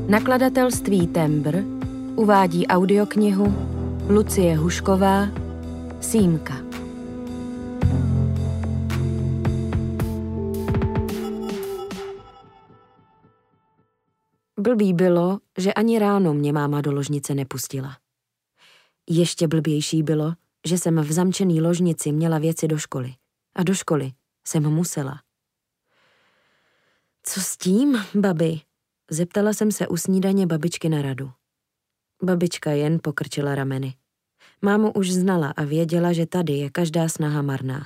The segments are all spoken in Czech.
Nakladatelství Tembr uvádí audioknihu Lucie Hušková Símka. Blbý bylo, že ani ráno mě máma do ložnice nepustila. Ještě blbější bylo, že jsem v zamčený ložnici měla věci do školy. A do školy jsem musela. Co s tím, babi? Zeptala jsem se u snídaně babičky na radu. Babička jen pokrčila rameny. Mámu už znala a věděla, že tady je každá snaha marná.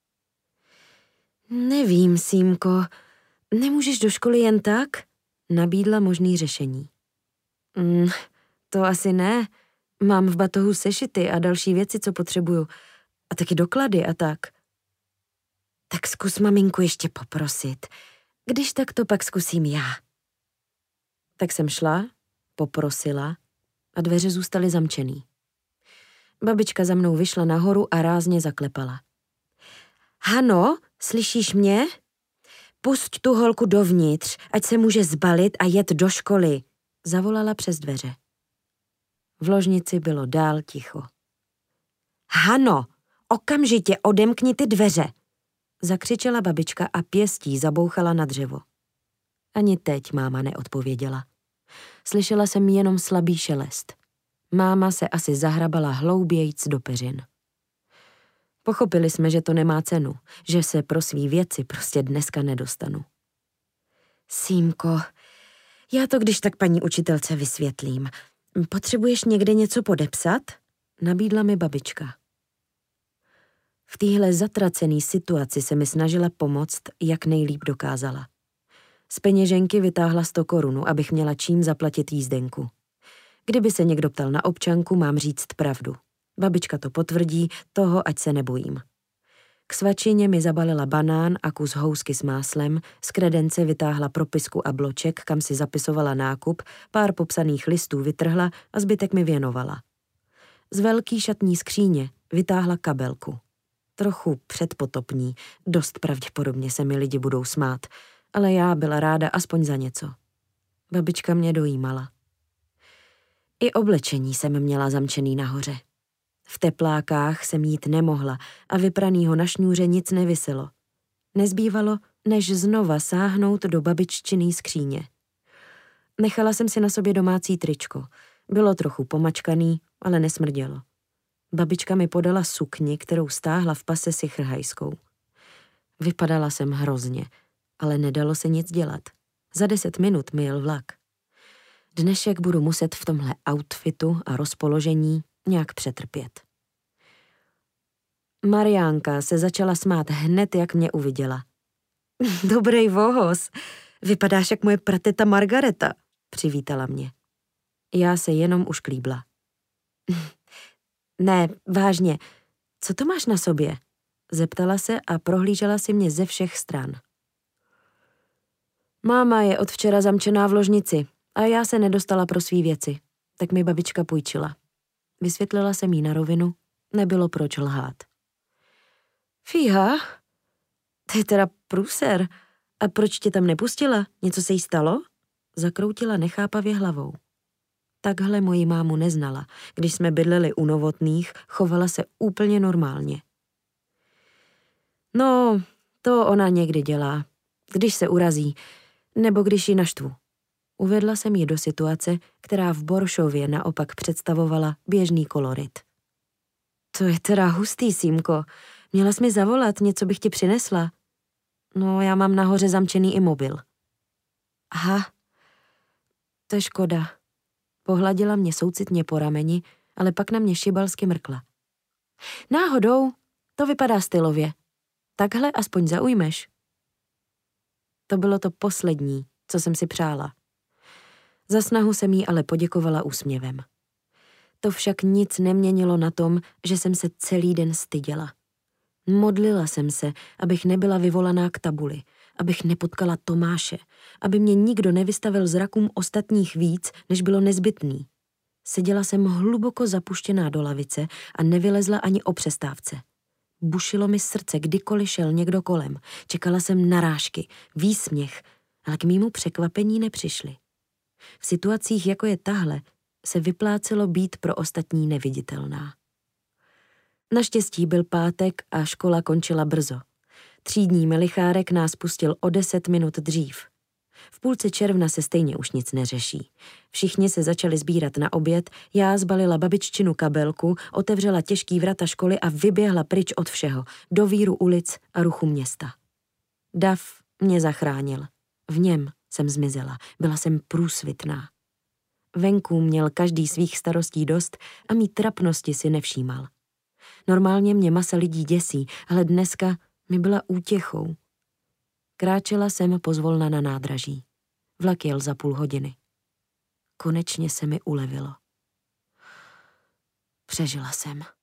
Nevím, Símko, nemůžeš do školy jen tak? Nabídla možný řešení. To asi ne. Mám v batohu sešity a další věci, co potřebuju. A taky doklady a tak. Tak zkus maminku ještě poprosit. Když tak to pak zkusím já. Tak jsem šla, poprosila a dveře zůstaly zamčený. Babička za mnou vyšla nahoru a rázně zaklepala. Hano, slyšíš mě? Pusť tu holku dovnitř, ať se může zbalit a jet do školy, zavolala přes dveře. V ložnici bylo dál ticho. Hano, okamžitě odemkni ty dveře, zakřičela babička a pěstí zabouchala na dřevo. Ani teď máma neodpověděla. Slyšela jsem jenom slabý šelest. Máma se asi zahrabala hloubějc do peřin. Pochopili jsme, že to nemá cenu, že se pro svý věci prostě dneska nedostanu. Símko, já to když tak paní učitelce vysvětlím. Potřebuješ někde něco podepsat? Nabídla mi babička. V téhle zatracený situaci se mi snažila pomoct, jak nejlíp dokázala. Z peněženky vytáhla 100 korun, abych měla čím zaplatit jízdenku. Kdyby se někdo ptal na občanku, mám říct pravdu. Babička to potvrdí, toho ať se nebojím. K svačině mi zabalila banán a kus housky s máslem, z kredence vytáhla propisku a bloček, kam si zapisovala nákup, pár popsaných listů vytrhla a zbytek mi věnovala. Z velký šatní skříně vytáhla kabelku. Trochu předpotopní, dost pravděpodobně se mi lidi budou smát, ale já byla ráda aspoň za něco. Babička mě dojímala. I oblečení jsem měla zamčený nahoře. V teplákách jsem jít nemohla a vypranýho na šňůře nic neviselo. Nezbývalo, než znova sáhnout do babiččiný skříně. Nechala jsem si na sobě domácí tričko. Bylo trochu pomačkaný, ale nesmrdělo. Babička mi podala sukni, kterou stáhla v pase si chrhajskou. Vypadala jsem hrozně, ale nedalo se nic dělat. Za 10 minut mi jel vlak. Dnešek budu muset v tomhle outfitu a rozpoložení nějak přetrpět. Mariánka se začala smát hned, jak mě uviděla. Dobrej vohos, vypadáš jak moje prateta Margareta, přivítala mě. Já se jenom ušklíbla. Ne, vážně, co to máš na sobě? Zeptala se a prohlížela si mě ze všech stran. Máma je od včera zamčená v ložnici a já se nedostala pro svý věci, tak mi babička půjčila. Vysvětlila jsem jí na rovinu, nebylo proč lhát. Fíha, to je teda průser. A proč tě tam nepustila? Něco se jí stalo? Zakroutila nechápavě hlavou. Takhle moji mámu neznala. Když jsme bydleli u Novotných, chovala se úplně normálně. No, to ona někdy dělá, když se urazí, nebo když ji naštvu. Uvedla jsem ji do situace, která v Boršově naopak představovala běžný kolorit. To je teda hustý, Símko. Měla jsi mi zavolat, něco bych ti přinesla. No, já mám nahoře zamčený i mobil. Aha, to je škoda. Pohladila mě soucitně po rameni, ale pak na mě šibalsky mrkla. Náhodou, to vypadá stylově. Takhle aspoň zaujmeš. To bylo to poslední, co jsem si přála. Za snahu jsem jí ale poděkovala úsměvem. To však nic neměnilo na tom, že jsem se celý den styděla. Modlila jsem se, abych nebyla vyvolaná k tabuli, abych nepotkala Tomáše, aby mě nikdo nevystavil zrakům ostatních víc, než bylo nezbytný. Seděla jsem hluboko zapuštěná do lavice a nevylezla ani o přestávce. Bušilo mi srdce, kdykoliv šel někdo kolem. Čekala jsem narážky, výsměch, ale k mému překvapení nepřišly. V situacích, jako je tahle, se vyplácelo být pro ostatní neviditelná. Naštěstí byl pátek a škola končila brzo. Třídní melichárek nás pustil o 10 minut dřív. V půlce června se stejně už nic neřeší. Všichni se začali sbírat na oběd, já zbalila babiččinu kabelku, otevřela těžký vrata školy a vyběhla pryč od všeho, do víru ulic a ruchu města. Dav mě zachránil. V něm jsem zmizela, byla jsem průsvitná. Venku měl každý svých starostí dost a mý trapnosti si nevšímal. Normálně mě masa lidí děsí, ale dneska mi byla útěchou. Kráčela jsem pozvolna na nádraží. Vlak jel za půl hodiny. Konečně se mi ulevilo. Přežila jsem.